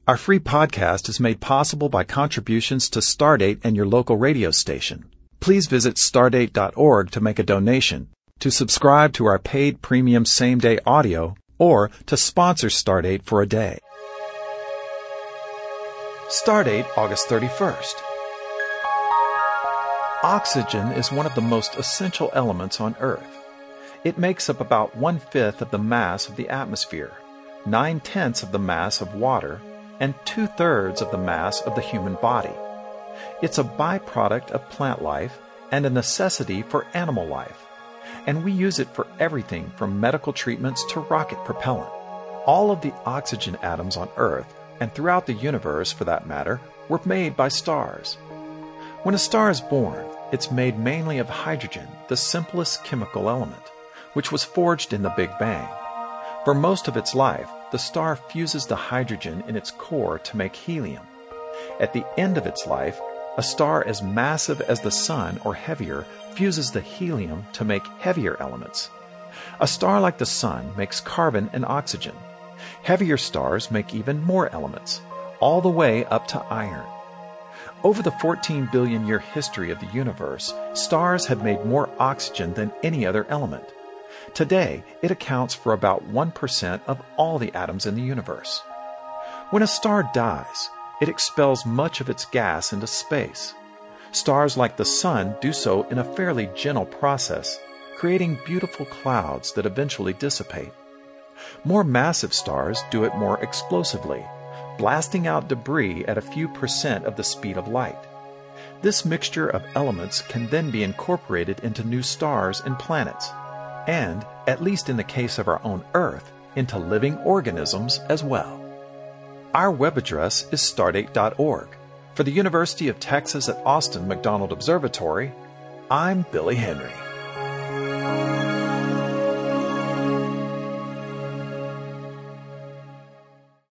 Our free podcast is made possible by contributions to Stardate and your local radio station. Please visit stardate.org to make a donation, to subscribe to our paid premium same-day audio, or to sponsor Stardate for a day. Stardate, August 31st. Oxygen is one of the most essential elements on Earth. It makes up about 1/5 of the mass of the atmosphere, 9/10 of the mass of water, and 2/3 of the mass of the human body. It's a byproduct of plant life and a necessity for animal life, and we use it for everything from medical treatments to rocket propellant. All of the oxygen atoms on Earth, and throughout the universe for that matter, were made by stars. When a star is born, it's made mainly of hydrogen, the simplest chemical element, which was forged in the Big Bang. For most of its life, the star fuses the hydrogen in its core to make helium. At the end of its life, a star as massive as the Sun or heavier fuses the helium to make heavier elements. A star like the Sun makes carbon and oxygen. Heavier stars make even more elements, all the way up to iron. Over the 14 billion year history of the universe, stars have made more oxygen than any other element. Today, it accounts for about 1% of all the atoms in the universe. When a star dies, it expels much of its gas into space. Stars like the Sun do so in a fairly gentle process, creating beautiful clouds that eventually dissipate. More massive stars do it more explosively, blasting out debris at a few percent of the speed of light. This mixture of elements can then be incorporated into new stars and planets, and, at least in the case of our own Earth, into living organisms as well. Our web address is stardate.org. For the University of Texas at Austin McDonald Observatory, I'm Billy Henry.